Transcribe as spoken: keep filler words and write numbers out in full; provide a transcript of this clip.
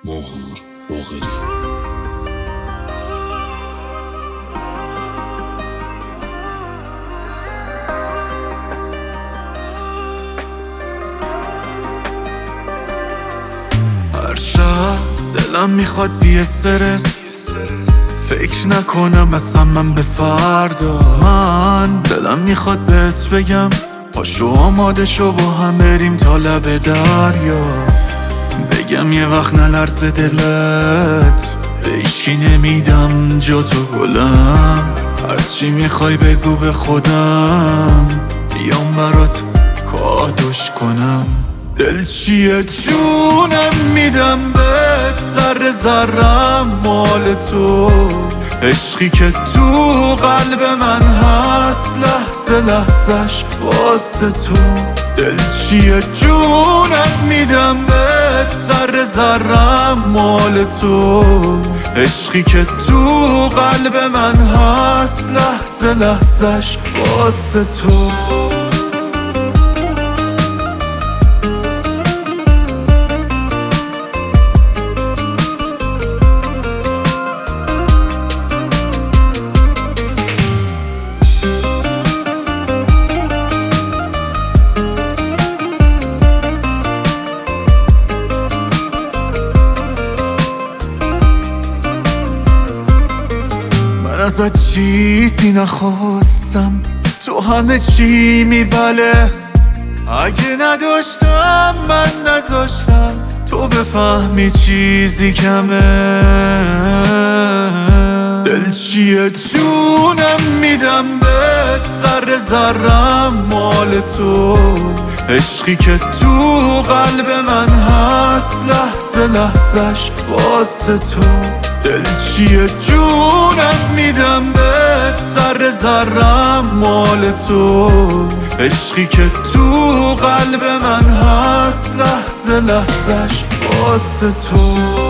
ماهور باقری. هر شب دلم میخواد بی استرس، فکر نکنم اصلا من به فردا. من دلم میخواد بهت بگم پاشو آماده شو با هم بریم تا لب دریا. بگم یه وقت نلرزه دلت، به هیچکی نمیدم جا تو گلم. هرچی میخوای بگو به خودم، بیام برات کادوش کنم. دل چیه جونم میدم بهت، ذره ذرم مال تو. عشقی که تو قلب من هست، لحظه لحظش واسه تو. دل چیه جونم میدم بهت، ذره ذرم مال تو. عشقی که تو قلب من هست، لحظه لحظش واسه تو. ازت چیزی نخواستم، تو همه چی میبله. اگه نداشتم من نذاشتم تو بفهمی چیزی کمه. دل چیه جونم میدم بهت، ذره ذرم مال تو. عشقی که تو قلب من هست، لحظه لحظش واسه تو. دل چیه جونم میدم بهت، ذره ذرم مال تو. عشقی که تو قلب من هست، لحظه لحظش واسه تو.